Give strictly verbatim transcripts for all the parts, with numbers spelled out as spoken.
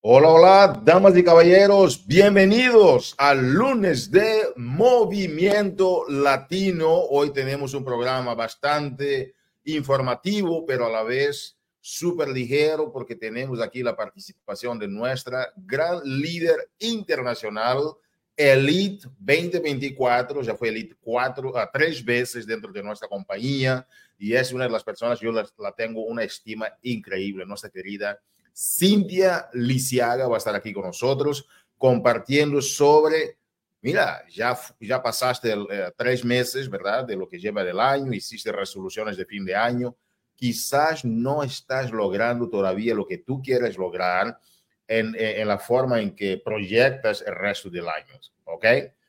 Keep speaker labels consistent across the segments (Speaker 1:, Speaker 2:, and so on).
Speaker 1: Hola, hola, damas y caballeros, bienvenidos al lunes de Movimiento Latino. Hoy tenemos un programa bastante informativo, pero a la vez súper ligero, porque tenemos aquí la participación de nuestra gran líder internacional, Elite veinte veinticuatro. Ya fue Elite cuatro a tres veces dentro de nuestra compañía y es una de las personas, yo la, la tengo una estima increíble, nuestra querida Cintia Lisiaga va a estar aquí con nosotros compartiendo sobre, mira, ya, ya pasaste el, eh, tres meses, ¿verdad? De lo que lleva del año, hiciste resoluciones de fin de año, quizás no estás logrando todavía lo que tú quieres lograr en, en la forma en que proyectas el resto del año, ¿ok?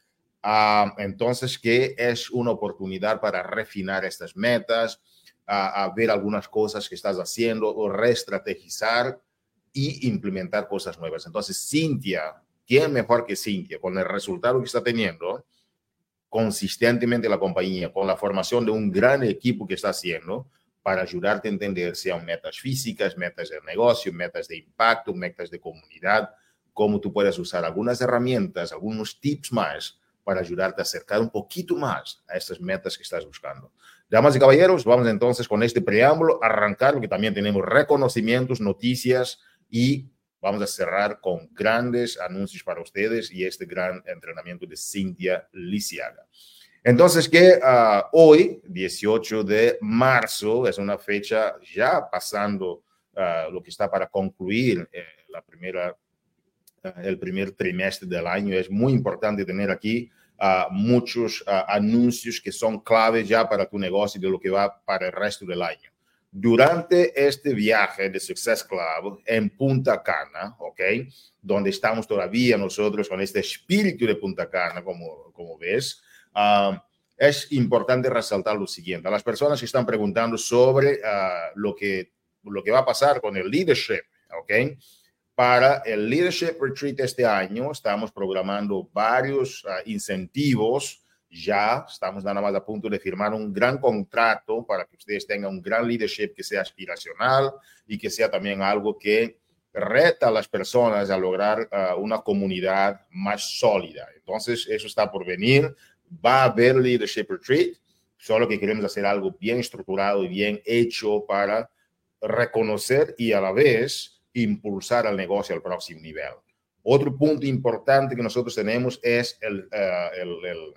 Speaker 1: Uh, entonces, que es una oportunidad para refinar estas metas, a, a ver algunas cosas que estás haciendo o reestrategizar y implementar cosas nuevas. Entonces, Cintia, ¿quién mejor que Cintia con el resultado que está teniendo consistentemente la compañía, con la formación de un gran equipo que está haciendo para ayudarte a entender sean metas físicas, metas de negocio, metas de impacto, metas de comunidad, cómo tú puedes usar algunas herramientas, algunos tips más para ayudarte a acercar un poquito más a estas metas que estás buscando. Damas y caballeros, vamos entonces con este preámbulo a arrancar, porque también tenemos reconocimientos, noticias y vamos a cerrar con grandes anuncios para ustedes y este gran entrenamiento de Cintia Lisiaga. Entonces, que uh, hoy, dieciocho de marzo, es una fecha ya pasando uh, lo que está para concluir eh, la primera, uh, el primer trimestre del año. Es muy importante tener aquí uh, muchos uh, anuncios que son claves ya para tu negocio y de lo que va para el resto del año. Durante este viaje de Success Club en Punta Cana, ¿ok? Donde estamos todavía nosotros con este espíritu de Punta Cana, como, como ves, uh, es importante resaltar lo siguiente. A las personas que están preguntando sobre uh, lo, que, lo que va a pasar con el leadership, ¿ok? Para el Leadership Retreat este año, estamos programando varios uh, incentivos. Ya estamos nada más a punto de firmar un gran contrato para que ustedes tengan un gran leadership que sea aspiracional y que sea también algo que reta a las personas a lograr uh, una comunidad más sólida. Entonces, eso está por venir. Va a haber Leadership Retreat, solo que queremos hacer algo bien estructurado y bien hecho para reconocer y a la vez impulsar al negocio al próximo nivel. Otro punto importante que nosotros tenemos es el, uh, el, el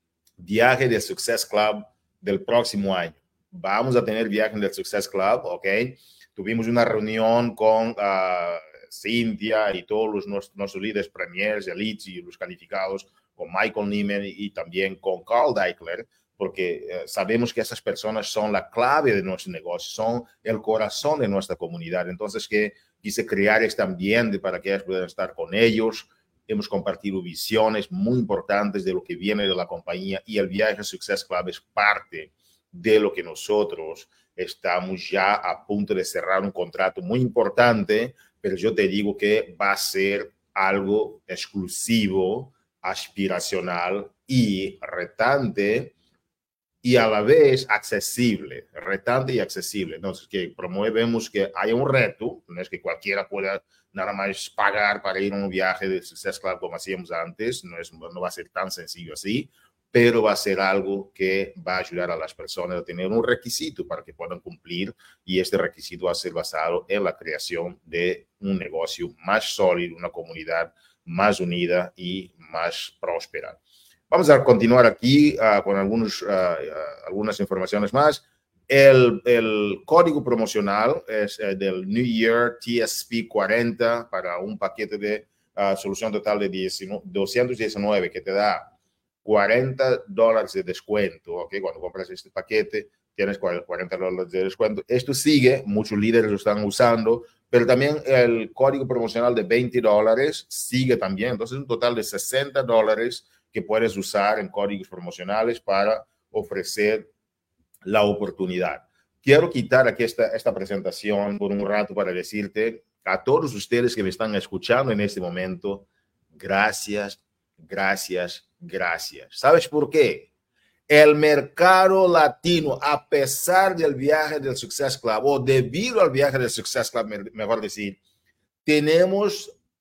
Speaker 1: viaje del Success Club del próximo año. Vamos a tener viaje del Success Club, ¿ok? Tuvimos una reunión con uh, Cintia y todos los, nuestros, nuestros líderes premiers, elites y los calificados, con Michael Neiman y, y también con Carl Deichler, porque uh, sabemos que esas personas son la clave de nuestro negocio, son el corazón de nuestra comunidad. Entonces, que quise crear este ambiente para que ellos puedan estar con ellos. Hemos compartido visiones muy importantes de lo que viene de la compañía y el viaje Success Club es parte de lo que nosotros estamos ya a punto de cerrar un contrato muy importante, pero yo te digo que va a ser algo exclusivo, aspiracional y retante y a la vez accesible, retante y accesible. Entonces, que promovemos que haya un reto, no es que cualquiera pueda nada más pagar para ir a un viaje de Success Club como hacíamos antes, no, es, no va a ser tan sencillo así, pero va a ser algo que va a ayudar a las personas a tener un requisito para que puedan cumplir y este requisito va a ser basado en la creación de un negocio más sólido, una comunidad más unida y más próspera. Vamos a continuar aquí uh, con algunos, uh, uh, algunas informaciones más. El, el código promocional es uh, del New Year T S P cuarenta para un paquete de uh, solución total de doscientos diecinueve que te da cuarenta dólares de descuento. ¿Okay? Cuando compras este paquete, tienes cuarenta dólares de descuento. Esto sigue, muchos líderes lo están usando, pero también el código promocional de veinte dólares sigue también. Entonces, un total de sesenta dólares que puedes usar en códigos promocionales para ofrecer la oportunidad. Quiero quitar aquí esta, esta presentación por un rato para decirte a todos ustedes que me están escuchando en este momento, gracias, gracias, gracias. ¿Sabes por qué? El mercado latino, a pesar del viaje del Success Club, o debido al viaje del Success Club, mejor decir, tenemos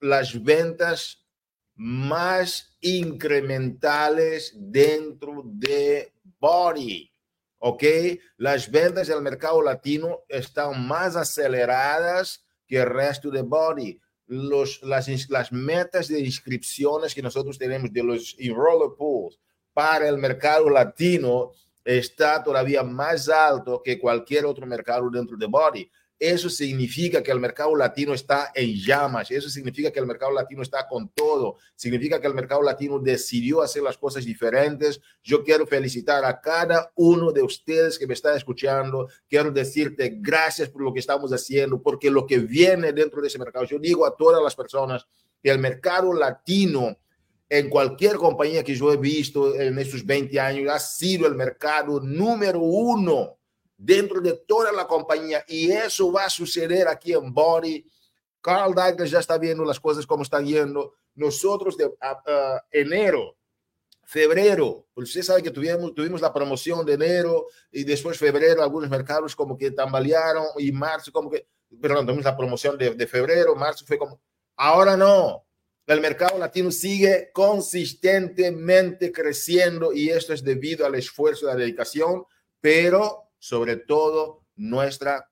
Speaker 1: las ventas más incrementales dentro de Body, ¿ok? Las ventas del mercado latino están más aceleradas que el resto de Body. Los, las, las metas de inscripciones que nosotros tenemos de los enroller pools para el mercado latino está todavía más alto que cualquier otro mercado dentro de Body. Eso significa que el mercado latino está en llamas. Eso significa que el mercado latino está con todo. Significa que el mercado latino decidió hacer las cosas diferentes. Yo quiero felicitar a cada uno de ustedes que me está escuchando. Quiero decirte gracias por lo que estamos haciendo, porque lo que viene dentro de ese mercado, yo digo a todas las personas que el mercado latino, en cualquier compañía que yo he visto en estos veinte años, ha sido el mercado número uno dentro de toda la compañía, y eso va a suceder aquí en Body. Carl Daikeler ya está viendo las cosas como están yendo. Nosotros de uh, uh, enero, febrero, pues usted sabe que tuvimos, tuvimos la promoción de enero y después febrero algunos mercados como que tambalearon, y marzo como que, perdón, tuvimos la promoción de, de febrero, marzo fue como, ahora no. El mercado latino sigue consistentemente creciendo, y esto es debido al esfuerzo y a la dedicación, pero sobre todo nuestra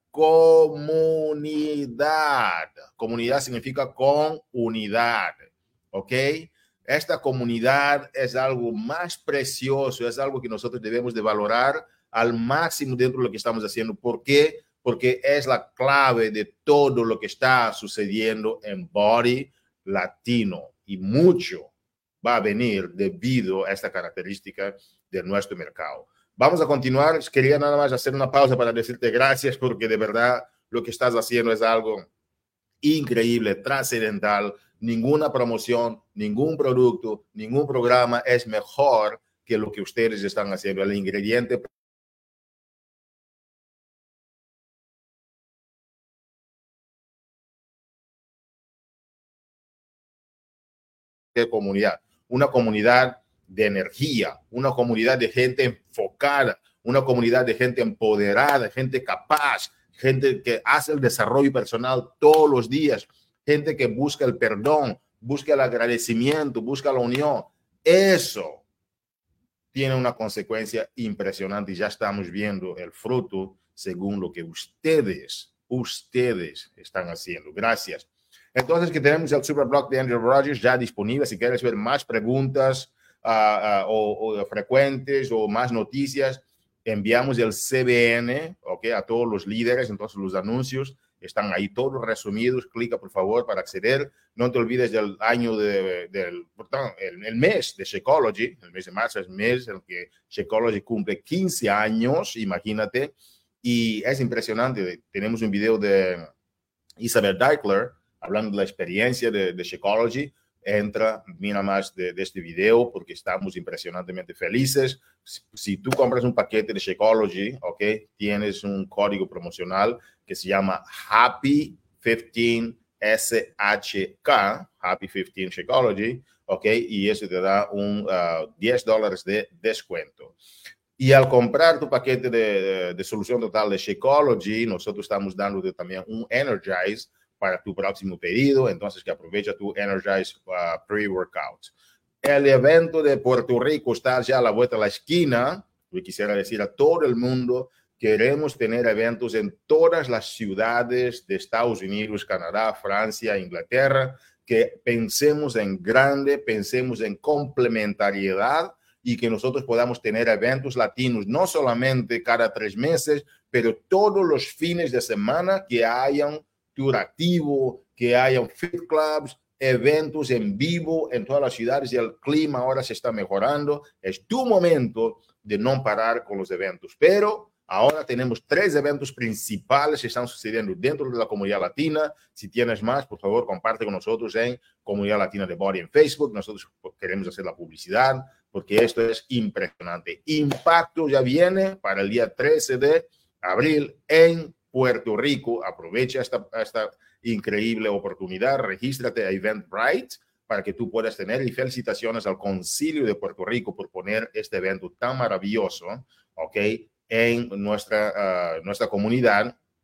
Speaker 1: comunidad. Comunidad significa con unidad, ¿ok? Esta comunidad es algo más precioso, es algo que nosotros debemos de valorar al máximo dentro de lo que estamos haciendo. ¿Por qué? Porque es la clave de todo lo que está sucediendo en Body Latino, y mucho va a venir debido a esta característica de nuestro mercado. Vamos a continuar. Quería nada más hacer una pausa para decirte gracias, porque de verdad lo que estás haciendo es algo increíble, trascendental. Ninguna promoción, ningún producto, ningún programa es mejor que lo que ustedes están haciendo. El ingrediente de comunidad, una comunidad de energía, una comunidad de gente enfocada, una comunidad de gente empoderada, gente capaz, gente que hace el desarrollo personal todos los días, gente que busca el perdón, busca el agradecimiento, busca la unión. Eso tiene una consecuencia impresionante, y ya estamos viendo el fruto según lo que ustedes, ustedes están haciendo. Gracias. Entonces, que tenemos el Superblog de Andrew Rogers ya disponible. Si quieres ver más preguntas uh, uh, o, o frecuentes o más noticias, enviamos el C B N, okay, a todos los líderes. Entonces, los anuncios están ahí todos resumidos. Clica, por favor, para acceder. No te olvides del año, de, del el, el mes de Shakeology. El mes de marzo es el mes en que Shakeology cumple quince años, imagínate. Y es impresionante. Tenemos un video de Isabel Daikeler hablando de la experiencia de, de Shakeology. Entra, mira más de, de este video, porque estamos impresionantemente felices. Si, si tú compras un paquete de Shakeology, ok, tienes un código promocional que se llama Happy quince S H K, Happy quince Shakeology, ok, y eso te da un uh, diez dólares de descuento. Y al comprar tu paquete de, de, de solución total de Shakeology, nosotros estamos dándote también un Energize para tu próximo pedido. Entonces, que aprovecha tu Energize uh, pre-workout. El evento de Puerto Rico está ya a la vuelta de la esquina. Yo quisiera decir a todo el mundo, queremos tener eventos en todas las ciudades de Estados Unidos, Canadá, Francia, Inglaterra, que pensemos en grande, pensemos en complementariedad, y que nosotros podamos tener eventos latinos, no solamente cada tres meses, pero todos los fines de semana, que hayan tour activo, que hayan fit clubs, eventos en vivo en todas las ciudades. Y el clima ahora se está mejorando. Es tu momento de no parar con los eventos. Pero ahora tenemos tres eventos principales que están sucediendo dentro de la comunidad latina. Si tienes más, por favor, comparte con nosotros en Comunidad Latina de Body en Facebook. Nosotros queremos hacer la publicidad, porque esto es impresionante. Impacto ya viene para el día trece de abril en Puerto Rico. Aprovecha esta, esta increíble oportunidad. Regístrate a Eventbrite para que tú puedas tener, y felicitaciones al Concilio de Puerto Rico por poner este evento tan maravilloso, ¿ok?, en nuestra, uh, nuestra comunidad.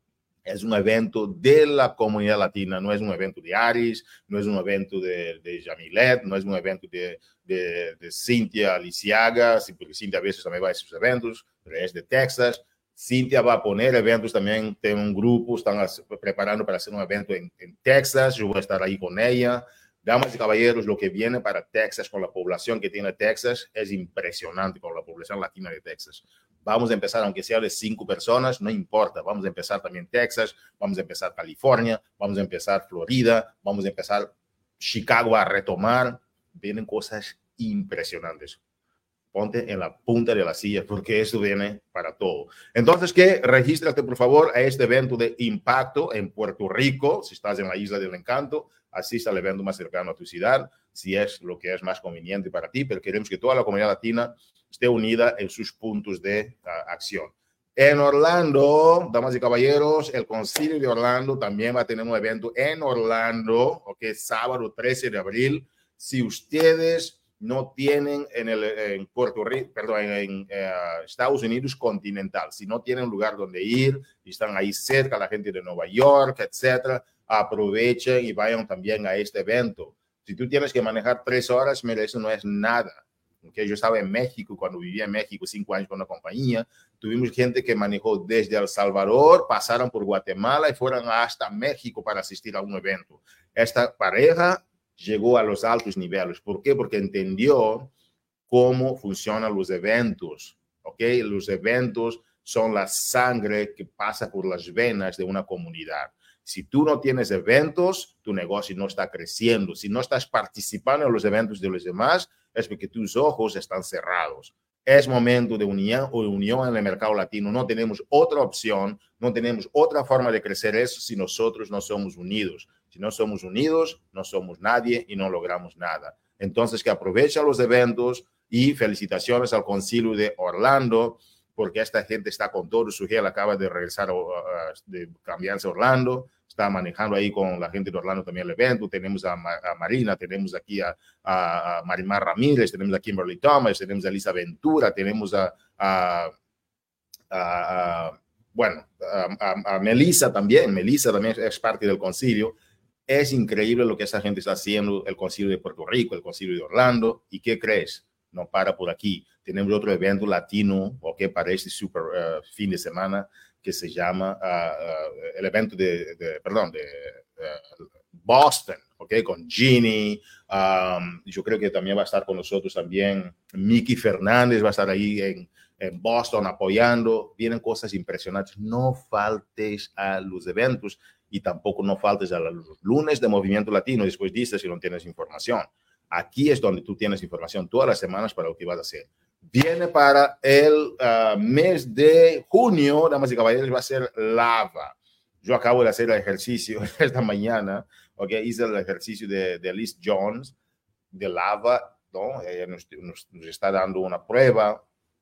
Speaker 1: Es un evento de la comunidad latina, no es un evento de Aris, no es un evento de, de Jamilet, no es un evento de, de, de Cintia Lisiaga, porque Cintia a veces también va a esos eventos, pero es de Texas. Cintia va a poner eventos también, tiene un grupo, están preparando para hacer un evento en, en Texas, yo voy a estar ahí con ella. Damas y caballeros, lo que viene para Texas con la población que tiene Texas es impresionante, con la población latina de Texas. Vamos a empezar, aunque sea de cinco personas, no importa. Vamos a empezar también Texas, vamos a empezar California, vamos a empezar Florida, vamos a empezar Chicago a retomar. Vienen cosas impresionantes. Ponte en la punta de la silla porque eso viene para todo. Entonces, ¿qué? Regístrate, por favor, a este evento de impacto en Puerto Rico. Si estás en la Isla del Encanto, asista al evento más cercano a tu ciudad, si es lo que es más conveniente para ti, pero queremos que toda la comunidad latina esté unida en sus puntos de uh, acción. En Orlando, damas y caballeros, el Concilio de Orlando también va a tener un evento en Orlando, ok, sábado trece de abril. Si ustedes no tienen en, el, en Puerto Rico, perdón, en, en uh, Estados Unidos continental, si no tienen lugar donde ir, y están ahí cerca, la gente de Nueva York, etcétera, aprovechen y vayan también a este evento. Si tú tienes que manejar tres horas, mira, eso no es nada. Okay, yo estaba en México, cuando vivía en México, cinco años con una compañía, tuvimos gente que manejó desde El Salvador, pasaron por Guatemala y fueron hasta México para asistir a un evento. Esta pareja llegó a los altos niveles. ¿Por qué? Porque entendió cómo funcionan los eventos. Okay, los eventos son la sangre que pasa por las venas de una comunidad. Si tú no tienes eventos, tu negocio no está creciendo. Si no estás participando en los eventos de los demás, es porque tus ojos están cerrados. Es momento de unión, unión en el mercado latino. No tenemos otra opción, no tenemos otra forma de crecer eso si nosotros no somos unidos. Si no somos unidos, no somos nadie y no logramos nada. Entonces, que aprovechen los eventos y felicitaciones al Concilio de Orlando, porque esta gente está con todo su gel, acaba de regresar, uh, de cambiarse a Orlando, está manejando ahí con la gente de Orlando también el evento. Tenemos a, Ma a Marina, tenemos aquí a, a, a Marimar Ramírez, tenemos a Kimberly Thomas, tenemos a Elisa Ventura, tenemos a, a, a, a bueno, a, a, a Melissa también. Melissa también es parte del concilio. Es increíble lo que esa gente está haciendo, el Concilio de Puerto Rico, el Concilio de Orlando. ¿Y qué crees? No para por aquí. Tenemos otro evento latino, okay, para este super uh, fin de semana, que se llama uh, uh, el evento de, de perdón, de uh, Boston, okay, con Ginny. Um, yo creo que también va a estar con nosotros también Miki Fernández, va a estar ahí en, en Boston apoyando. Vienen cosas impresionantes. No faltes a los eventos y tampoco no faltes a los lunes de Movimiento Latino. Después dices si no tienes información. Aquí es donde tú tienes información todas las semanas para lo que vas a hacer. Viene para el uh, mes de junio, damas y caballeros, va a ser lava. Yo acabo de hacer el ejercicio esta mañana, okay, hice el ejercicio de, de Liz Jones, de lava, ¿no? Ella nos, nos, nos está dando una prueba.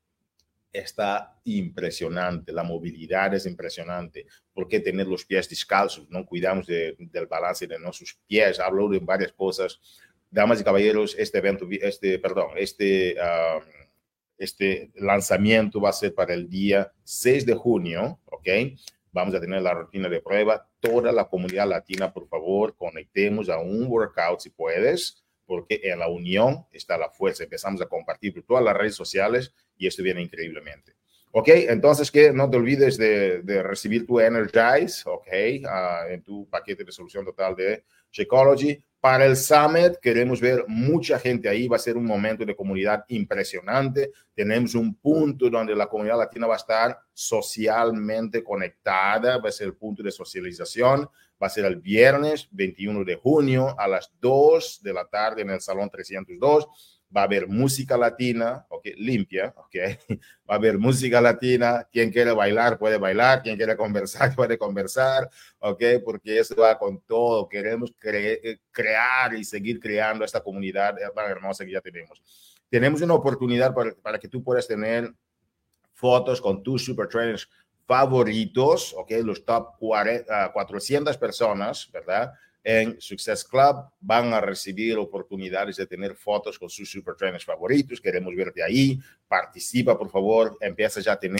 Speaker 1: Está impresionante, la movilidad es impresionante. ¿Por qué tener los pies descalzos? No cuidamos de, del balance de nuestros pies. Hablo de varias cosas. Damas y caballeros, este evento, este, perdón, este, um, este lanzamiento va a ser para el día seis de junio, ¿ok? Vamos a tener la rutina de prueba. Toda la comunidad latina, por favor, conectemos a un workout si puedes, porque en la unión está la fuerza. Empezamos a compartir por todas las redes sociales y esto viene increíblemente. Ok, entonces que no te olvides de, de recibir tu Energize, ok, uh, en tu paquete de solución total de Shakeology. Para el Summit queremos ver mucha gente ahí, va a ser un momento de comunidad impresionante. Tenemos un punto donde la comunidad latina va a estar socialmente conectada, va a ser el punto de socialización, va a ser el viernes veintiuno de junio a las dos de la tarde en el Salón trescientos dos. Va a haber música latina, ok, limpia, ok. Va a haber música latina. Quien quiere bailar puede bailar, quien quiere conversar puede conversar, ok, porque eso va con todo. Queremos cre crear y seguir creando esta comunidad tan hermosa que ya tenemos. Tenemos una oportunidad para, para que tú puedas tener fotos con tus super trainers favoritos, ok, los top cuarenta, uh, cuatrocientas personas, ¿verdad? En Success Club van a recibir oportunidades de tener fotos con sus super trainers favoritos. Queremos verte ahí. Participa, por favor. Empieza ya a tener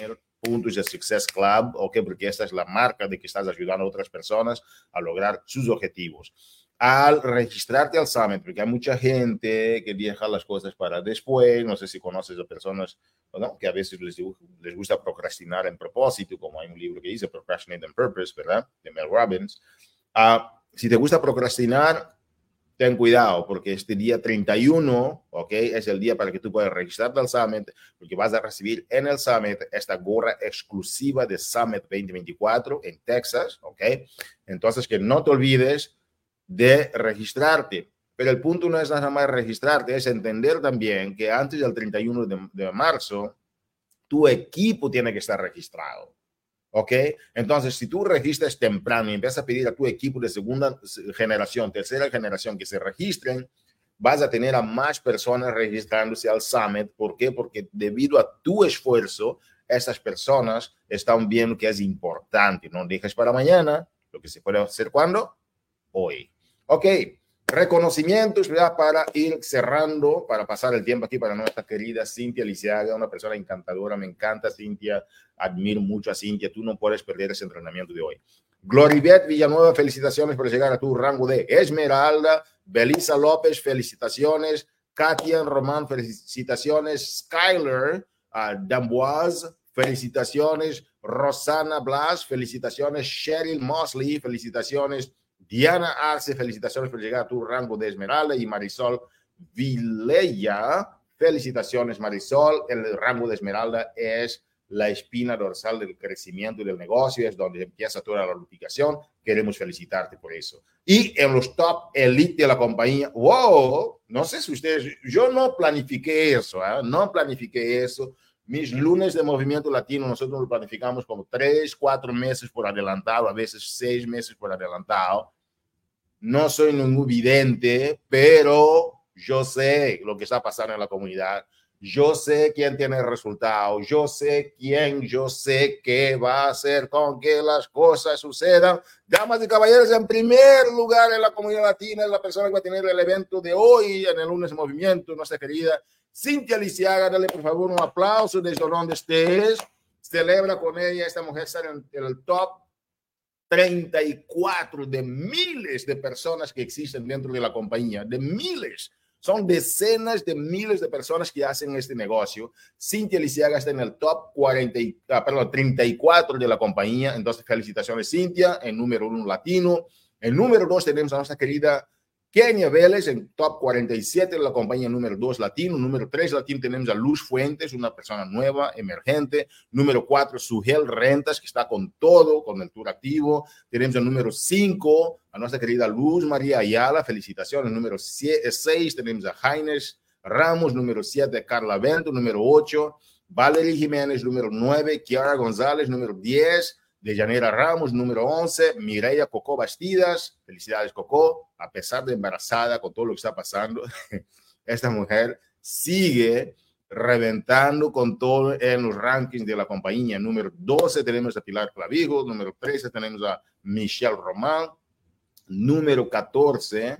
Speaker 1: puntos de Success Club, ¿ok? Porque esta es la marca de que estás ayudando a otras personas a lograr sus objetivos. Al registrarte al Summit, porque hay mucha gente que deja las cosas para después, no sé si conoces a personas, ¿no?, que a veces les, les gusta procrastinar en propósito, como hay un libro que dice Procrastinate on Purpose, ¿verdad?, de Mel Robbins. Uh, si te gusta procrastinar, ten cuidado, porque este día treinta y uno, ¿ok?, es el día para que tú puedas registrarte al Summit, porque vas a recibir en el Summit esta gorra exclusiva de Summit veinte veinticuatro en Texas, ¿ok? Entonces, que no te olvides de registrarte. Pero el punto no es nada más registrarte, es entender también que antes del treinta y uno de, de marzo, tu equipo tiene que estar registrado. ¿Ok? Entonces, si tú registras temprano y empiezas a pedir a tu equipo de segunda generación, tercera generación que se registren, vas a tener a más personas registrándose al Summit. ¿Por qué? Porque debido a tu esfuerzo, estas personas están viendo que es importante. No dejes para mañana lo que se puede hacer cuando hoy. Ok, reconocimientos, ¿verdad?, para ir cerrando, para pasar el tiempo aquí para nuestra querida Cintia Lisiaga, una persona encantadora. Me encanta Cintia, admiro mucho a Cintia. Tú no puedes perder ese entrenamiento de hoy. Gloribet Villanueva, felicitaciones por llegar a tu rango de Esmeralda. Belisa López, felicitaciones. Katia Román, felicitaciones. Skyler uh, Damboise, felicitaciones. Rosana Blas, felicitaciones. Cheryl Mosley, felicitaciones. Diana Arce, felicitaciones por llegar a tu rango de Esmeralda. Y Marisol Vilella, felicitaciones, Marisol. El rango de Esmeralda es la espina dorsal del crecimiento y del negocio, es donde empieza toda la lubricación. Queremos felicitarte por eso. Y en los top elite de la compañía, wow, no sé si ustedes, yo no planifiqué eso, ¿eh? no planifiqué eso. Mis lunes de movimiento latino, nosotros lo planificamos como tres, cuatro meses por adelantado, a veces seis meses por adelantado. No soy ningún vidente, pero yo sé lo que está pasando en la comunidad. Yo sé quién tiene el resultado. Yo sé quién, yo sé qué va a hacer con que las cosas sucedan. Damas y caballeros, en primer lugar en la comunidad latina, es la persona que va a tener el evento de hoy en el lunes de movimiento, nuestra querida Cintia Lisiaga. Dale por favor un aplauso desde donde estés. Celebra con ella. Esta mujer está en el top treinta y cuatro de miles de personas que existen dentro de la compañía, de miles. Son decenas de miles de personas que hacen este negocio. Cintia Lisiaga está en el top cuarenta, ah, perdón, treinta y cuatro de la compañía. Entonces, felicitaciones, Cintia, en número uno latino. En número dos tenemos a nuestra querida Kenia Vélez, en top cuarenta y siete de la compañía, número dos latino. Número tres latino tenemos a Luz Fuentes, una persona nueva, emergente. Número cuatro, Sugel Rentas, que está con todo, con el tour activo. Tenemos el número cinco, a nuestra querida Luz María Ayala, felicitaciones. Número seis tenemos a Jaines Ramos. Número siete, Carla Bento. Número ocho, Valerie Jiménez. Número nueve, Kiara González. Número diez, de Yanira Ramos. Número once, Mireya Cocó Bastidas. Felicidades, Cocó. A pesar de embarazada, con todo lo que está pasando, esta mujer sigue reventando con todo en los rankings de la compañía. Número doce tenemos a Pilar Clavijo. Número trece tenemos a Michelle Román. Número catorce,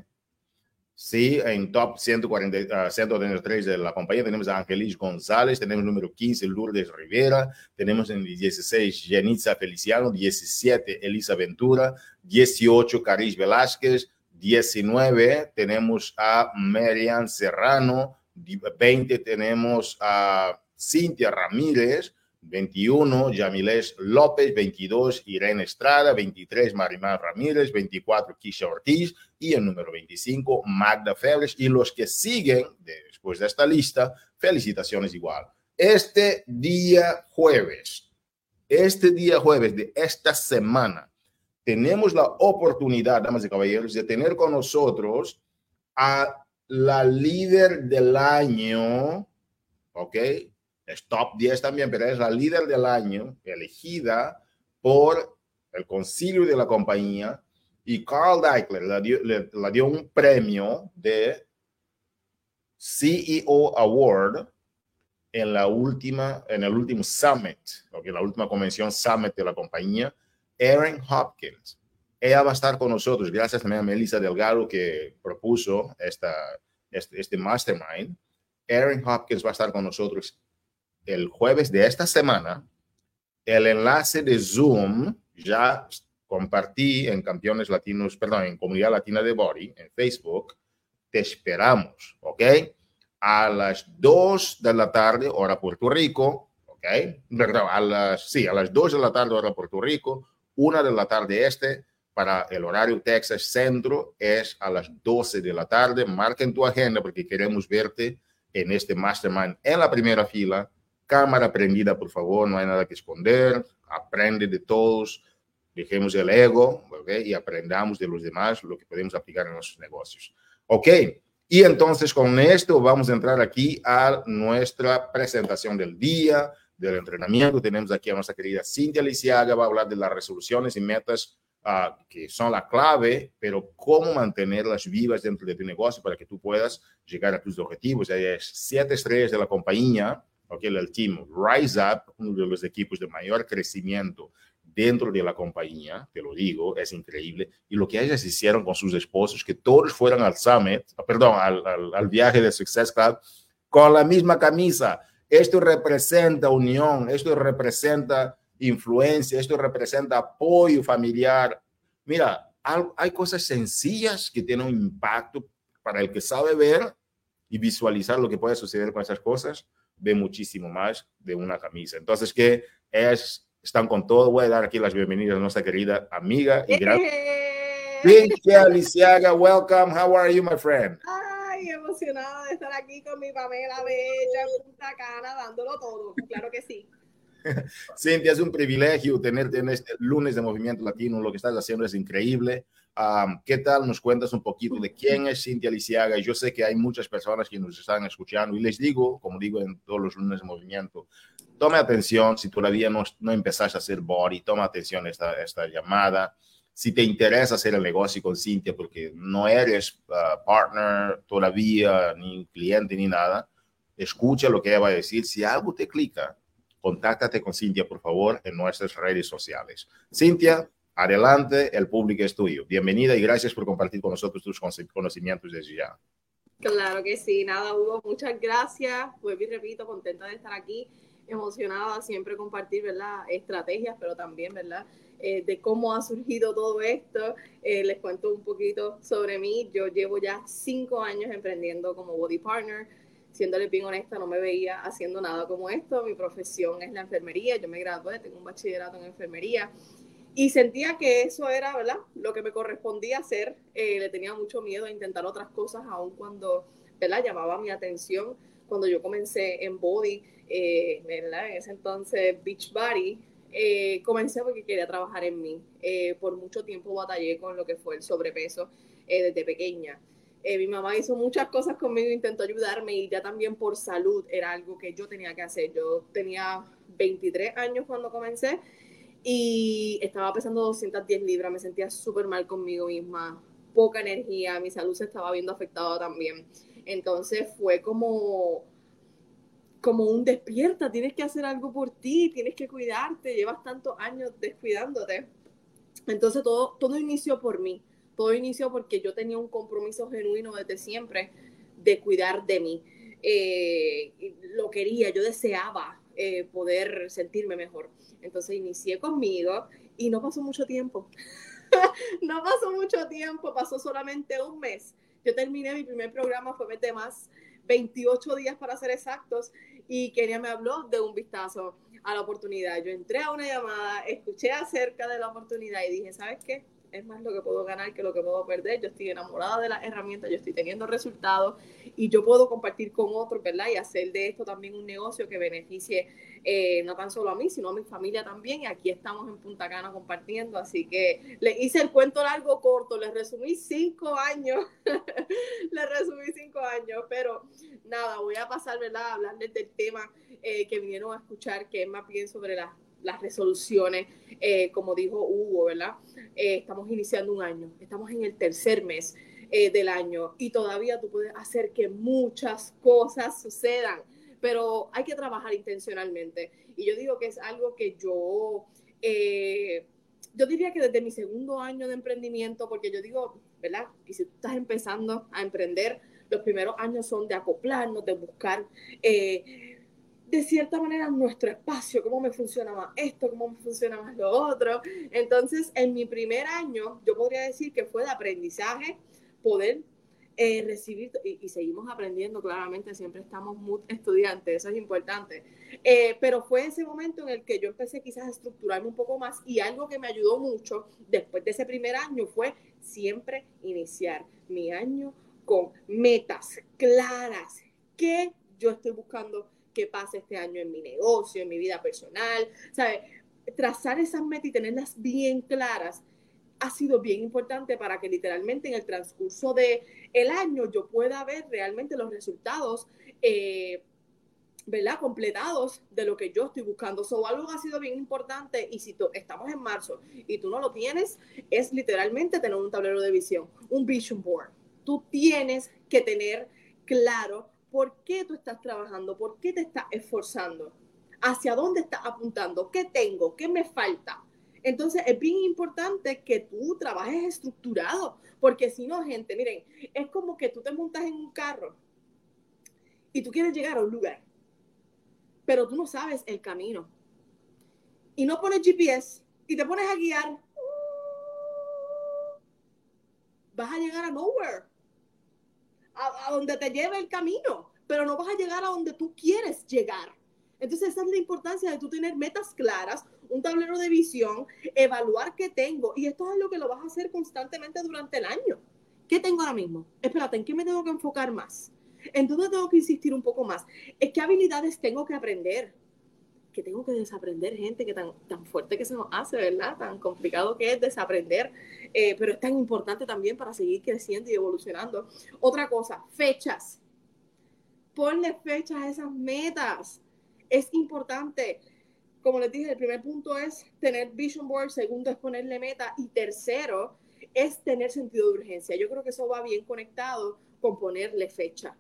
Speaker 1: sí, en top ciento cuarenta, uh, ciento treinta y tres de la compañía tenemos a Angelis González. Tenemos número quince, Lourdes Rivera. Tenemos en el dieciséis, Jenitza Feliciano. diecisiete, Elisa Ventura. dieciocho, Caris Velázquez. diecinueve, tenemos a Marian Serrano. veinte, tenemos a Cintia Ramírez. veintiuno, Yamiles López. veintidós, Irene Estrada. veintitrés, Marimar Ramírez. veinticuatro, Kisha Ortiz. Y el número veinticinco, Magda Febres. Y los que siguen después de esta lista, felicitaciones igual. Este día jueves, este día jueves de esta semana, tenemos la oportunidad, damas y caballeros, de tener con nosotros a la líder del año, ¿ok? Es top diez también, pero es la líder del año elegida por el concilio de la compañía, y Carl Daikeler le dio, le, le dio un premio de C E O Award en la última, en el último summit, ¿ok? La última convención summit de la compañía. Erin Hopkins, ella va a estar con nosotros, gracias también a Melissa Delgado que propuso esta, este, este mastermind. Erin Hopkins va a estar con nosotros el jueves de esta semana El enlace de Zoom ya compartí en Campeones Latinos, perdón, en Comunidad Latina de Body, en Facebook. Te esperamos, ¿ok? A las dos de la tarde, hora Puerto Rico, ¿ok? Perdón, a las, sí, a las dos de la tarde, hora Puerto Rico, una de la tarde este, para el horario Texas Centro, es a las doce de la tarde. Marca en tu agenda porque queremos verte en este Mastermind en la primera fila. Cámara prendida, por favor, no hay nada que esconder. Aprende de todos. Dejemos el ego, ¿okay? Y aprendamos de los demás lo que podemos aplicar en nuestros negocios. Ok, y entonces con esto vamos a entrar aquí a nuestra presentación del día, del entrenamiento. Tenemos aquí a nuestra querida Cintia Lisiaga, va a hablar de las resoluciones y metas uh, que son la clave, pero cómo mantenerlas vivas dentro de tu negocio para que tú puedas llegar a tus objetivos. Ella es siete estrellas de la compañía, okay, el team Rise Up, uno de los equipos de mayor crecimiento dentro de la compañía, te lo digo, es increíble. Y lo que ellas hicieron con sus esposos, que todos fueran al Summit, perdón, al, al, al viaje de Success Club, con la misma camisa. Esto representa unión, esto representa influencia, esto representa apoyo familiar. Mira, hay cosas sencillas que tienen un impacto para el que sabe ver y visualizar lo que puede suceder con esas cosas, ve muchísimo más de una camisa. Entonces, ¿qué es? Están con todo. Voy a dar aquí las bienvenidas a nuestra querida amiga y gran Cintia Lisiaga. Welcome. How are you, my friend?
Speaker 2: Ay, emocionada de estar aquí con mi Pamela Bella en Punta Cana, dándolo todo. Claro que sí.
Speaker 1: Cintia, es un privilegio tenerte en este lunes de Movimiento Latino. Lo que estás haciendo es increíble. Um, ¿Qué tal? Nos cuentas un poquito de quién es Cintia Lisiaga. Yo sé que hay muchas personas que nos están escuchando y les digo, como digo en todos los lunes de Movimiento, tome atención si todavía no, no empezaste a hacer body, toma atención a esta, esta llamada. Si te interesa hacer el negocio con Cintia porque no eres uh, partner todavía, ni cliente, ni nada, escucha lo que ella va a decir. Si algo te clica, contáctate con Cintia, por favor, en nuestras redes sociales. Cintia, adelante, el público es tuyo. Bienvenida y gracias por compartir con nosotros tus conocimientos desde ya.
Speaker 2: Claro que sí, nada, Hugo, muchas gracias. Vuelvo y repito, contenta de estar aquí, emocionada, siempre compartir, ¿verdad? Estrategias, pero también, ¿verdad? Eh, de cómo ha surgido todo esto. Eh, les cuento un poquito sobre mí. Yo llevo ya cinco años emprendiendo como body partner. Siéndole bien honesta, no me veía haciendo nada como esto. Mi profesión es la enfermería. Yo me gradué, tengo un bachillerato en enfermería. Y sentía que eso era, ¿verdad?, lo que me correspondía hacer. Eh, le tenía mucho miedo a intentar otras cosas, aun cuando, ¿verdad?, llamaba mi atención. Cuando yo comencé en Body, eh, ¿verdad?, en ese entonces Beachbody, eh, comencé porque quería trabajar en mí. Eh, por mucho tiempo batallé con lo que fue el sobrepeso eh, desde pequeña. Eh, mi mamá hizo muchas cosas conmigo, intentó ayudarme y ya también por salud era algo que yo tenía que hacer. Yo tenía veintitrés años cuando comencé y estaba pesando doscientas diez libras, me sentía súper mal conmigo misma, poca energía, mi salud se estaba viendo afectada también. Entonces fue como, como un despierta, tienes que hacer algo por ti, tienes que cuidarte, llevas tantos años descuidándote. Entonces todo, todo inició por mí, todo inició porque yo tenía un compromiso genuino desde siempre de cuidar de mí. Eh, lo quería, yo deseaba eh, poder sentirme mejor. Entonces inicié conmigo y no pasó mucho tiempo. No pasó mucho tiempo, pasó solamente un mes. Yo terminé mi primer programa, fue de más, veintiocho días para ser exactos, y Kenia me habló de un vistazo a la oportunidad. Yo entré a una llamada, escuché acerca de la oportunidad y dije, ¿sabes qué? Es más lo que puedo ganar que lo que puedo perder. Yo estoy enamorada de las herramientas, yo estoy teniendo resultados y yo puedo compartir con otros, ¿verdad? Y hacer de esto también un negocio que beneficie eh, no tan solo a mí, sino a mi familia también. Y aquí estamos en Punta Cana compartiendo. Así que le hice el cuento largo corto, les resumí cinco años. Les resumí cinco años, pero nada, voy a pasar, ¿verdad?, a hablarles del tema eh, que vinieron a escuchar, que es más bien sobre las las resoluciones, eh, como dijo Hugo, ¿verdad? Eh, estamos iniciando un año, estamos en el tercer mes eh, del año y todavía tú puedes hacer que muchas cosas sucedan, pero hay que trabajar intencionalmente. Y yo digo que es algo que yo, eh, yo diría que desde mi segundo año de emprendimiento, porque yo digo, ¿verdad?, que si tú estás empezando a emprender, los primeros años son de acoplarnos, de buscar... Eh, de cierta manera nuestro espacio, cómo me funciona más esto, cómo me funciona más lo otro. Entonces, en mi primer año, yo podría decir que fue de aprendizaje, poder eh, recibir, y, y seguimos aprendiendo, claramente, siempre estamos muy estudiantes, eso es importante. Eh, pero fue ese momento en el que yo empecé quizás a estructurarme un poco más, y algo que me ayudó mucho después de ese primer año fue siempre iniciar mi año con metas claras. ¿Qué yo estoy buscando que pase este año en mi negocio, en mi vida personal? ¿Sabes? Trazar esas metas y tenerlas bien claras ha sido bien importante para que literalmente en el transcurso del año yo pueda ver realmente los resultados eh, ¿verdad? Completados de lo que yo estoy buscando. So, algo que ha sido bien importante, y si tú, estamos en marzo y tú no lo tienes, es literalmente tener un tablero de visión, un vision board. Tú tienes que tener claro por qué tú estás trabajando, por qué te estás esforzando, hacia dónde estás apuntando, qué tengo, qué me falta. Entonces es bien importante que tú trabajes estructurado, porque si no, gente, miren, es como que tú te montas en un carro y tú quieres llegar a un lugar, pero tú no sabes el camino. Y no pones G P S y te pones a guiar, vas a llegar a nowhere, a, a donde te lleve el camino, pero no vas a llegar a donde tú quieres llegar. Entonces esa es la importancia de tú tener metas claras, un tablero de visión, evaluar qué tengo, y esto es lo que lo vas a hacer constantemente durante el año. ¿Qué tengo ahora mismo? Espérate, ¿en qué me tengo que enfocar más? ¿En dónde tengo que insistir un poco más? ¿En qué habilidades tengo que aprender? Que tengo que desaprender, gente, que tan, tan fuerte que se nos hace, ¿verdad? Tan complicado que es desaprender, eh, pero es tan importante también para seguir creciendo y evolucionando. Otra cosa, fechas. Ponle fechas a esas metas. Es importante. Como les dije, el primer punto es tener vision board, segundo es ponerle meta, y tercero es tener sentido de urgencia. Yo creo que eso va bien conectado con ponerle fecha,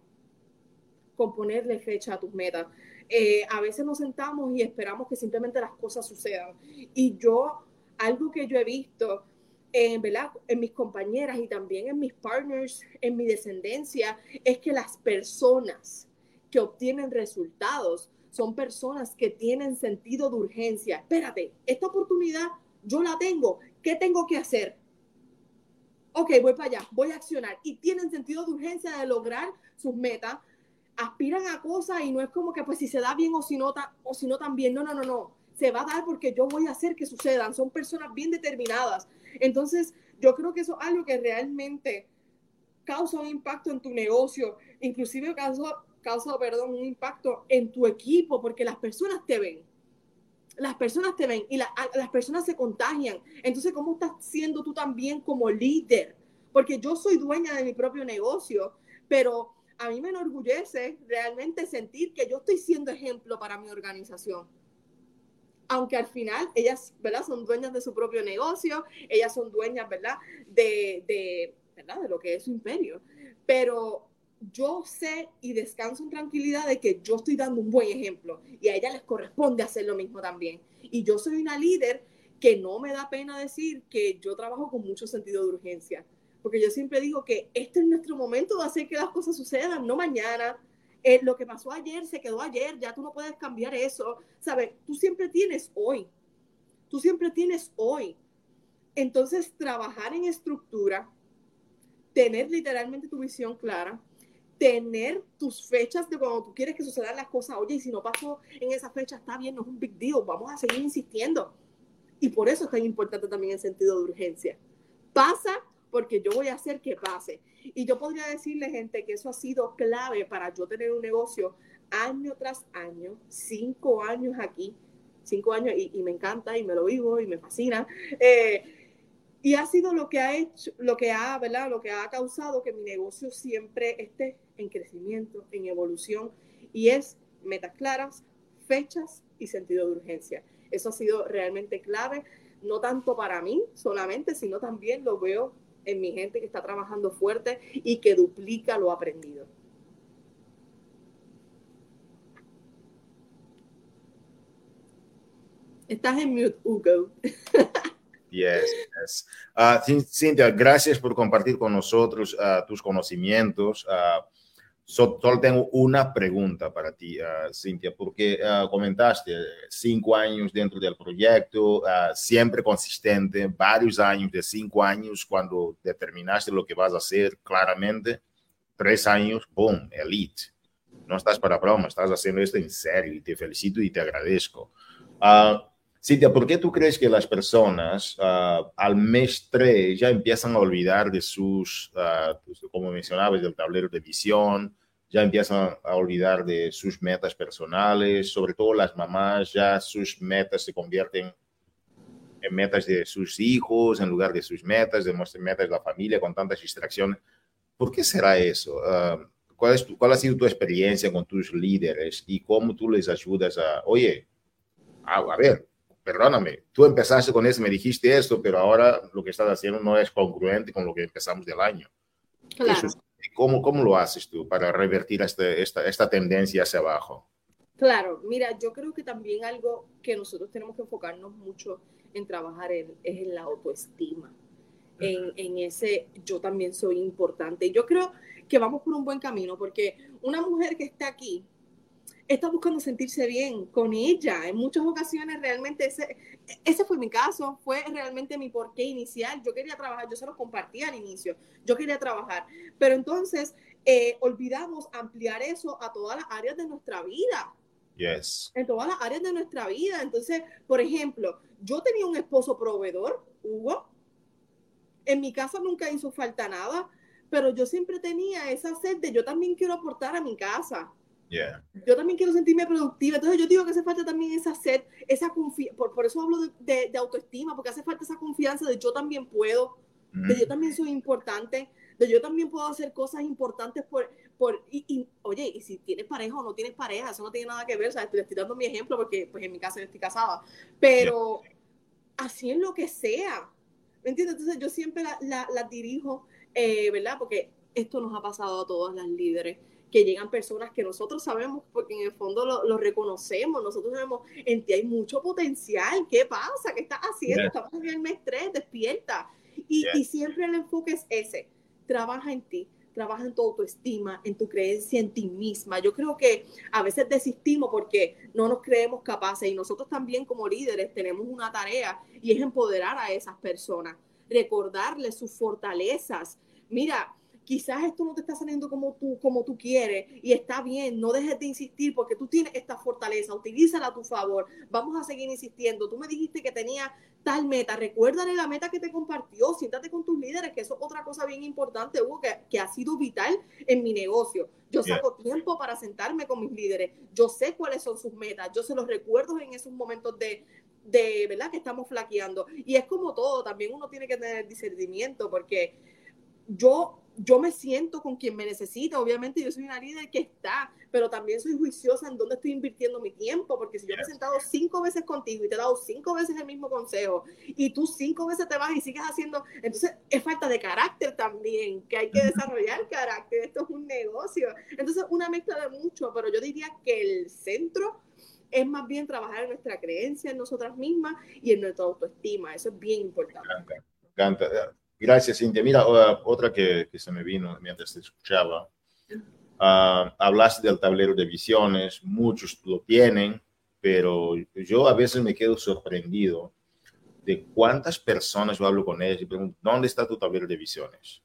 Speaker 2: con ponerle fecha a tus metas. Eh, a veces nos sentamos y esperamos que simplemente las cosas sucedan. Y yo, algo que yo he visto en, ¿verdad? en mis compañeras y también en mis partners, en mi descendencia, es que las personas que obtienen resultados son personas que tienen sentido de urgencia. Espérate, esta oportunidad yo la tengo. ¿Qué tengo que hacer? Ok, voy para allá, voy a accionar. Y tienen sentido de urgencia de lograr sus metas, aspiran a cosas, y no es como que pues si se da bien o si no, ta, o si no también, no, no, no, no, se va a dar porque yo voy a hacer que sucedan, son personas bien determinadas. Entonces yo creo que eso es algo que realmente causa un impacto en tu negocio, inclusive causa, causa perdón, un impacto en tu equipo, porque las personas te ven, las personas te ven y la, las personas se contagian. Entonces, ¿cómo estás siendo tú también como líder? Porque yo soy dueña de mi propio negocio, pero a mí me enorgullece realmente sentir que yo estoy siendo ejemplo para mi organización. Aunque al final ellas, ¿verdad? Son dueñas de su propio negocio, ellas son dueñas, ¿verdad? De, de, ¿verdad? De lo que es su imperio. Pero yo sé y descanso en tranquilidad de que yo estoy dando un buen ejemplo, y a ella les corresponde hacer lo mismo también. Y yo soy una líder que no me da pena decir que yo trabajo con mucho sentido de urgencia, porque yo siempre digo que este es nuestro momento de hacer que las cosas sucedan, no mañana. Eh, lo que pasó ayer se quedó ayer, ya tú no puedes cambiar eso, ¿sabes? Tú siempre tienes hoy, tú siempre tienes hoy. Entonces, trabajar en estructura, tener literalmente tu visión clara, tener tus fechas de cuando tú quieres que sucedan las cosas. Oye, y si no pasó en esa fecha, está bien, no es un big deal, vamos a seguir insistiendo. Y por eso es tan importante también el sentido de urgencia. Pasa porque yo voy a hacer que pase. Y yo podría decirle, gente, que eso ha sido clave para yo tener un negocio año tras año, cinco años aquí, cinco años, y, y me encanta, y me lo vivo, y me fascina. Eh, y ha sido lo que ha hecho, lo que ha, ¿verdad? Lo que ha causado que mi negocio siempre esté en crecimiento, en evolución, y es metas claras, fechas y sentido de urgencia. Eso ha sido realmente clave, no tanto para mí solamente, sino también lo veo en mi gente que está trabajando fuerte y que duplica lo aprendido. Estás en mute, Hugo.
Speaker 1: Yes, yes. Uh, Cintia, gracias por compartir con nosotros uh, tus conocimientos. Uh, So, solo tengo una pregunta para ti, uh, Cintia, porque uh, comentaste cinco años dentro del proyecto, uh, siempre consistente, varios años, de cinco años, cuando determinaste lo que vas a hacer claramente, tres años, boom, elite. No estás para broma, estás haciendo esto en serio y te felicito y te agradezco. Uh, Cintia, ¿por qué tú crees que las personas uh, al mes tres ya empiezan a olvidar de sus, uh, pues, como mencionabas, del tablero de visión, ya empiezan a olvidar de sus metas personales, sobre todo las mamás, ya sus metas se convierten en metas de sus hijos en lugar de sus metas, de nuestras metas de la familia con tantas distracciones? ¿Por qué será eso? Uh, ¿cuál, es tu, ¿Cuál ha sido tu experiencia con tus líderes y cómo tú les ayudas a, oye, a, a ver, perdóname, tú empezaste con eso, me dijiste esto, pero ahora lo que estás haciendo no es congruente con lo que empezamos del año?
Speaker 2: Claro.
Speaker 1: ¿Cómo, cómo lo haces tú para revertir este, esta, esta tendencia hacia abajo?
Speaker 2: Claro, mira, yo creo que también algo que nosotros tenemos que enfocarnos mucho en trabajar en, es en la autoestima, en, en ese yo también soy importante. Y yo creo que vamos por un buen camino, porque una mujer que está aquí está buscando sentirse bien con ella. En muchas ocasiones realmente ese, ese fue mi caso, fue realmente mi porqué inicial. Yo quería trabajar, yo se lo compartí al inicio, yo quería trabajar, pero entonces eh, olvidamos ampliar eso a todas las áreas de nuestra vida.
Speaker 1: Yes.
Speaker 2: En todas las áreas de nuestra vida. Entonces, por ejemplo, yo tenía un esposo proveedor, Hugo, en mi casa nunca hizo falta nada, pero yo siempre tenía esa sed de yo también quiero aportar a mi casa.
Speaker 1: Yeah.
Speaker 2: Yo también quiero sentirme productiva. Entonces yo digo que hace falta también esa sed, esa confianza. Por, por eso hablo de, de, de autoestima, porque hace falta esa confianza de yo también puedo, mm. de yo también soy importante, de yo también puedo hacer cosas importantes por... por y, y oye, y si tienes pareja o no tienes pareja, eso no tiene nada que ver. O sea, estoy, estoy dando mi ejemplo porque pues en mi caso yo estoy casada. Pero yeah. así es lo que sea. ¿Me entiendes? Entonces yo siempre la, la, la dirijo, eh, ¿verdad? Porque esto nos ha pasado a todas las líderes, que llegan personas que nosotros sabemos, porque en el fondo lo, lo reconocemos, nosotros sabemos, en ti hay mucho potencial, ¿qué pasa? ¿Qué estás haciendo? Yeah. Estamos en el mes tres, despierta. Y, yeah. y siempre el enfoque es ese, trabaja en ti, trabaja en tu autoestima, en tu creencia en ti misma. Yo creo que a veces desistimos porque no nos creemos capaces, y nosotros también como líderes tenemos una tarea, y es empoderar a esas personas, recordarles sus fortalezas. Mira, quizás esto no te está saliendo como tú, como tú quieres, y está bien, no dejes de insistir porque tú tienes esta fortaleza, utilízala a tu favor, vamos a seguir insistiendo. Tú me dijiste que tenía tal meta, recuérdale la meta que te compartió, siéntate con tus líderes, que eso es otra cosa bien importante, Hugo, que, que ha sido vital en mi negocio. Yo saco yeah. tiempo para sentarme con mis líderes, yo sé cuáles son sus metas, yo se los recuerdo en esos momentos de, de verdad, que estamos flaqueando. Y es como todo, también uno tiene que tener discernimiento, porque yo yo me siento con quien me necesita. Obviamente yo soy una líder que está, pero también soy juiciosa en dónde estoy invirtiendo mi tiempo, porque si yo me he sentado cinco veces contigo y te he dado cinco veces el mismo consejo, y tú cinco veces te vas y sigues haciendo, entonces es falta de carácter también, que hay que desarrollar carácter. Esto es un negocio. Entonces una mezcla de mucho, pero yo diría que el centro es más bien trabajar en nuestra creencia en nosotras mismas y en nuestra autoestima. Eso es bien importante.
Speaker 1: Me encanta, me encanta. Gracias, Cintia. Mira, uh, otra que, que se me vino mientras te escuchaba. Uh, hablaste del tablero de visiones, muchos lo tienen, pero yo a veces me quedo sorprendido de cuántas personas yo hablo con ellas y pregunto, ¿dónde está tu tablero de visiones?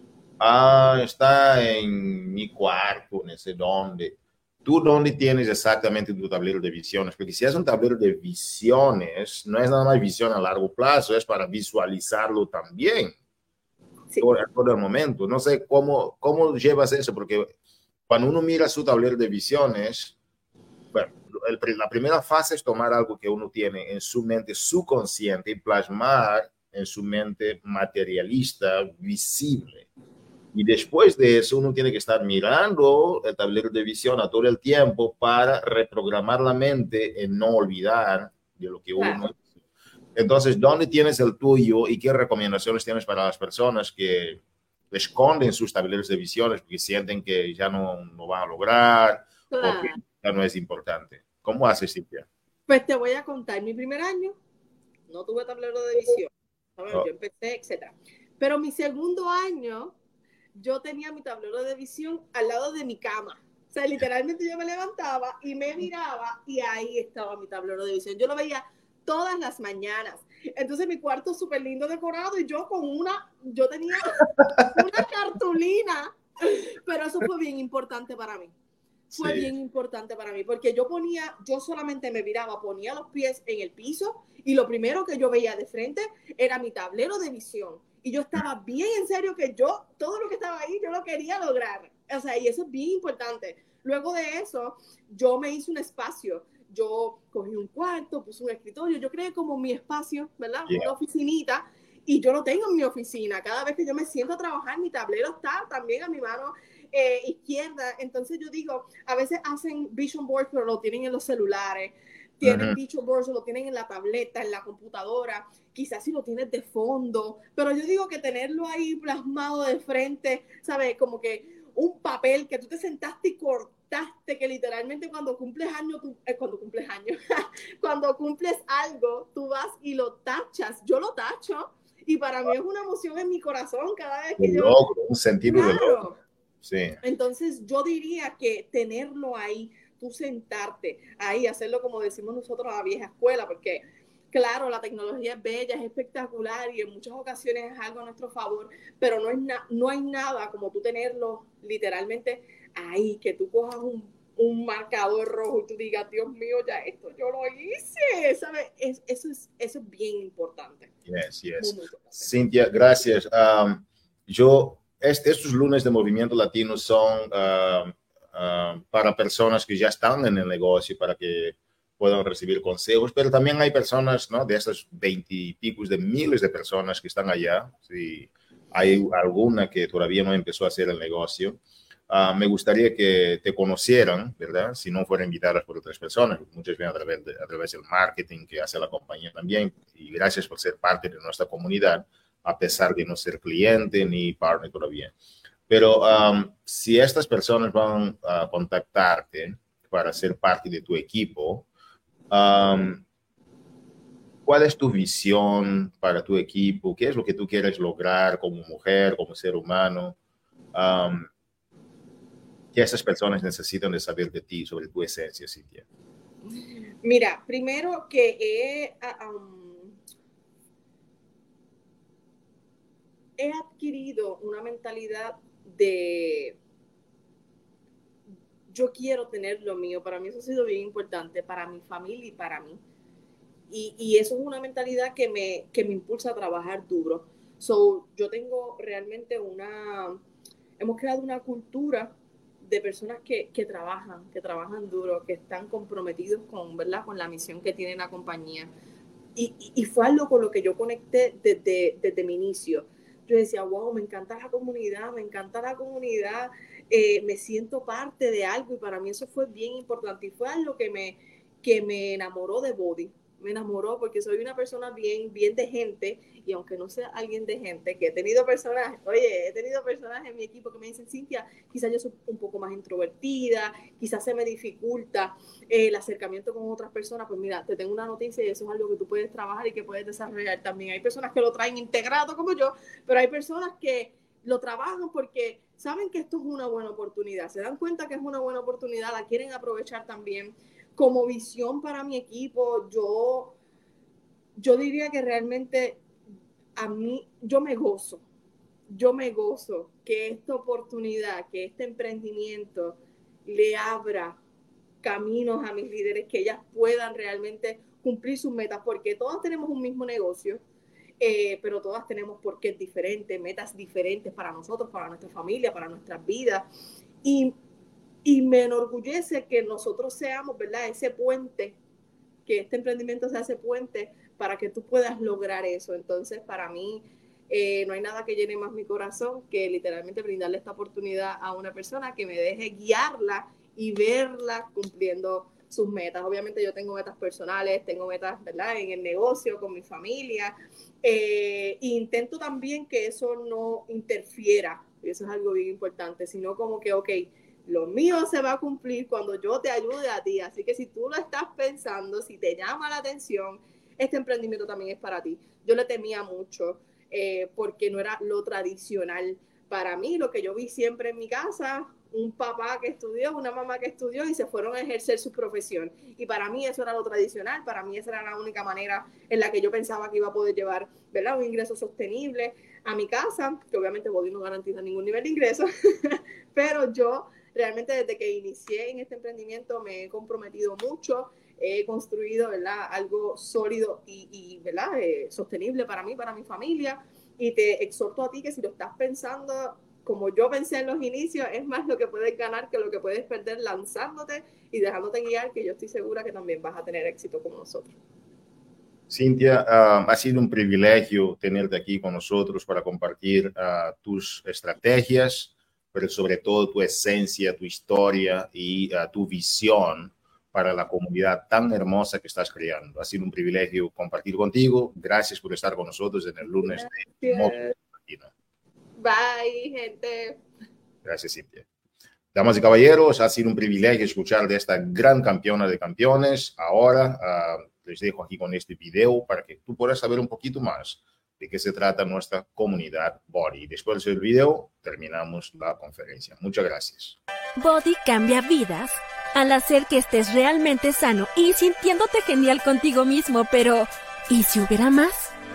Speaker 1: Ah, está en mi cuarto, no sé dónde. ¿Tú dónde tienes exactamente tu tablero de visiones? Porque si es un tablero de visiones, no es nada más visión a largo plazo, es para visualizarlo también. Sí. Todo, todo el momento. No sé cómo, cómo llevas eso, porque cuando uno mira su tablero de visiones, bueno, el, la primera fase es tomar algo que uno tiene en su mente subconsciente y plasmar en su mente materialista, visible. Y después de eso, uno tiene que estar mirando el tablero de visión a todo el tiempo para reprogramar la mente en no olvidar de lo que uno... Claro. Entonces, ¿dónde tienes el tuyo y qué recomendaciones tienes para las personas que esconden sus tableros de visiones porque sienten que ya no, no van a lograr claro. o que ya no es importante? ¿Cómo haces, Cintia?
Speaker 2: Pues te voy a contar. Mi primer año no tuve tablero de visión. ¿Sabes? Oh. Yo empecé, etcétera. Pero mi segundo año... yo tenía mi tablero de visión al lado de mi cama. O sea, literalmente yo me levantaba y me miraba y ahí estaba mi tablero de visión. Yo lo veía todas las mañanas. Entonces mi cuarto súper lindo decorado y yo con una, yo tenía una cartulina, pero eso fue bien importante para mí. Fue sí. bien importante para mí, porque yo ponía, yo solamente me miraba, ponía los pies en el piso y lo primero que yo veía de frente era mi tablero de visión. Y yo estaba bien en serio que yo, todo lo que estaba ahí, yo lo quería lograr. O sea, y eso es bien importante. Luego de eso, yo me hice un espacio. Yo cogí un cuarto, puse un escritorio, yo creé como mi espacio, ¿verdad? Yeah. Una oficinita. Y yo lo tengo en mi oficina. Cada vez que yo me siento a trabajar, mi tablero está también a mi mano eh, izquierda. Entonces yo digo, a veces hacen vision boards, pero lo tienen en los celulares. Tienen uh-huh. vision boards, lo tienen en la tableta, en la computadora. Quizás si lo tienes de fondo. Pero yo digo que tenerlo ahí plasmado de frente, ¿sabes? Como que un papel que tú te sentaste y cortaste, que literalmente cuando cumples años, tú, eh, cuando cumples años, cuando cumples algo, tú vas y lo tachas. Yo lo tacho. Y para mí es una emoción en mi corazón cada vez que
Speaker 1: un
Speaker 2: yo...
Speaker 1: logro, un sentido
Speaker 2: claro.
Speaker 1: de logro. Sí.
Speaker 2: Entonces yo diría que tenerlo ahí, tú sentarte ahí, hacerlo como decimos nosotros a la vieja escuela, porque claro, la tecnología es bella, es espectacular y en muchas ocasiones es algo a nuestro favor, pero no, es na- no hay nada como tú tenerlo literalmente ahí, que tú cojas un, un marcador rojo y tú digas, Dios mío, ya esto yo lo hice, ¿sabes? Es, eso, es, eso es bien importante.
Speaker 1: Yes, yes. Muy, muy Cintia, gracias. Um, yo, este, estos lunes de Movimiento Latino son uh, uh, para personas que ya están en el negocio, para que puedan recibir consejos, pero también hay personas, ¿no? De esas veintipicos de miles de personas que están allá, si hay alguna que todavía no empezó a hacer el negocio. Uh, me gustaría que te conocieran, ¿verdad? Si no fueran invitadas por otras personas, muchas veces a través, de, a través del marketing que hace la compañía también. Y gracias por ser parte de nuestra comunidad, a pesar de no ser cliente ni partner todavía. Pero um, si estas personas van a contactarte para ser parte de tu equipo, um, ¿cuál es tu visión para tu equipo? ¿Qué es lo que tú quieres lograr como mujer, como ser humano? Um, ¿Qué esas personas necesitan de saber de ti, sobre tu esencia, Cintia?
Speaker 2: Mira, primero que he, um, he adquirido una mentalidad de yo quiero tener lo mío. Para mí eso ha sido bien importante, para mi familia y para mí. Y, y eso es una mentalidad que me, que me impulsa a trabajar duro. So, yo tengo realmente una, hemos creado una cultura de personas que, que trabajan, que trabajan duro, que están comprometidos con, ¿verdad? Con la misión que tiene la compañía. Y, y, y fue algo con lo que yo conecté desde, desde mi inicio. Yo decía, wow, me encanta la comunidad, me encanta la comunidad, eh, me siento parte de algo y para mí eso fue bien importante y fue algo que me, que me enamoró de Body. Me enamoró porque soy una persona bien, bien de gente y aunque no sea alguien de gente, que he tenido personas, oye, he tenido personas en mi equipo que me dicen, Cintia, quizás yo soy un poco más introvertida, quizás se me dificulta eh, el acercamiento con otras personas, pues mira, te tengo una noticia y eso es algo que tú puedes trabajar y que puedes desarrollar también. Hay personas que lo traen integrado como yo, pero hay personas que lo trabajan porque saben que esto es una buena oportunidad, se dan cuenta que es una buena oportunidad, la quieren aprovechar también. Como visión para mi equipo, yo, yo diría que realmente a mí, yo me gozo, yo me gozo que esta oportunidad, que este emprendimiento le abra caminos a mis líderes, que ellas puedan realmente cumplir sus metas, porque todas tenemos un mismo negocio, eh, pero todas tenemos porqués diferentes, metas diferentes para nosotros, para nuestra familia, para nuestras vidas. Y Y me enorgullece que nosotros seamos, ¿verdad? Ese puente, que este emprendimiento sea ese puente para que tú puedas lograr eso. Entonces, para mí, eh, no hay nada que llene más mi corazón que literalmente brindarle esta oportunidad a una persona que me deje guiarla y verla cumpliendo sus metas. Obviamente yo tengo metas personales, tengo metas, ¿verdad? En el negocio, con mi familia. Eh, e intento también que eso no interfiera, y eso es algo bien importante, sino como que, ok, lo mío se va a cumplir cuando yo te ayude a ti. Así que si tú lo estás pensando, si te llama la atención, este emprendimiento también es para ti. Yo le temía mucho eh, porque no era lo tradicional para mí, lo que yo vi siempre en mi casa, un papá que estudió, una mamá que estudió y se fueron a ejercer su profesión. Y para mí eso era lo tradicional, para mí esa era la única manera en la que yo pensaba que iba a poder llevar, ¿verdad?, un ingreso sostenible a mi casa, que obviamente Body no garantiza ningún nivel de ingreso, pero yo realmente desde que inicié en este emprendimiento me he comprometido mucho, he construido, ¿verdad?, algo sólido y, y ¿verdad?, eh, sostenible para mí, para mi familia, y te exhorto a ti que si lo estás pensando como yo pensé en los inicios, es más lo que puedes ganar que lo que puedes perder lanzándote y dejándote guiar, que yo estoy segura que también vas a tener éxito como nosotros.
Speaker 1: Cintia, uh, ha sido un privilegio tenerte aquí con nosotros para compartir uh, tus estrategias, pero sobre todo tu esencia, tu historia y uh, tu visión para la comunidad tan hermosa que estás creando. Ha sido un privilegio compartir contigo. Gracias por estar con nosotros en el lunes
Speaker 2: Gracias.
Speaker 1: de Movimiento Latino.
Speaker 2: Bye, gente.
Speaker 1: Gracias, Cintia. Damas y caballeros, ha sido un privilegio escuchar de esta gran campeona de campeones. Ahora uh, les dejo aquí con este video para que tú puedas saber un poquito más de qué se trata nuestra comunidad Body. Después del video, terminamos la conferencia. Muchas gracias.
Speaker 3: Body cambia vidas al hacer que estés realmente sano y sintiéndote genial contigo mismo, pero ¿y si hubiera más?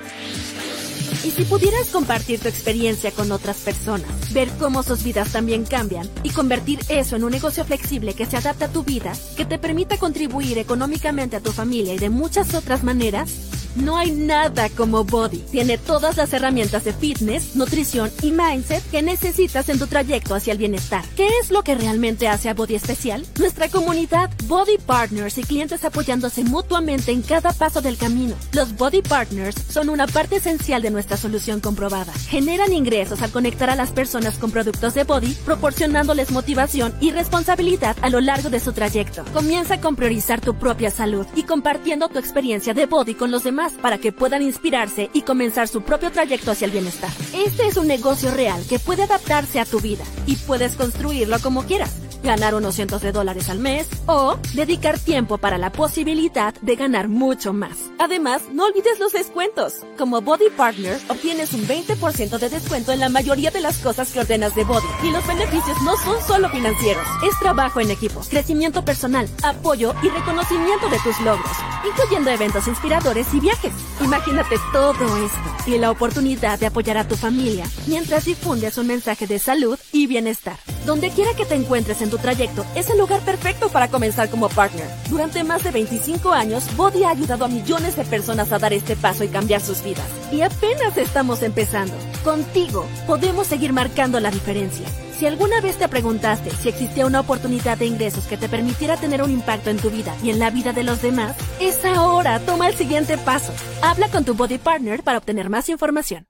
Speaker 3: ¿Y si pudieras compartir tu experiencia con otras personas, ver cómo sus vidas también cambian y convertir eso en un negocio flexible que se adapta a tu vida, que te permita contribuir económicamente a tu familia y de muchas otras maneras? No hay nada como Body. Tiene todas las herramientas de fitness, nutrición y mindset que necesitas en tu trayecto hacia el bienestar. ¿Qué es lo que realmente hace a Body especial? Nuestra comunidad, Body Partners y clientes apoyándose mutuamente en cada paso del camino. Los Body Partners son una parte esencial de nuestra solución comprobada. Generan ingresos al conectar a las personas con productos de Body, proporcionándoles motivación y responsabilidad a lo largo de su trayecto. Comienza con priorizar tu propia salud y compartiendo tu experiencia de Body con los demás para que puedan inspirarse y comenzar su propio trayecto hacia el bienestar. Este es un negocio real que puede adaptarse a tu vida y puedes construirlo como quieras. Ganar unos cientos de dólares al mes o dedicar tiempo para la posibilidad de ganar mucho más. Además, no olvides los descuentos. Como Body Partner, obtienes un veinte por ciento de descuento en la mayoría de las cosas que ordenas de Body. Y los beneficios no son solo financieros. Es trabajo en equipo, crecimiento personal, apoyo y reconocimiento de tus logros, incluyendo eventos inspiradores y viajes. Imagínate todo esto y la oportunidad de apoyar a tu familia mientras difundes un mensaje de salud y bienestar. Donde quiera que te encuentres en tu trayecto, es el lugar perfecto para comenzar como partner. Durante más de veinticinco años, Body ha ayudado a millones de personas a dar este paso y cambiar sus vidas. Y apenas estamos empezando. Contigo, podemos seguir marcando la diferencia. Si alguna vez te preguntaste si existía una oportunidad de ingresos que te permitiera tener un impacto en tu vida y en la vida de los demás, es ahora. Toma el siguiente paso. Habla con tu Body Partner para obtener más información.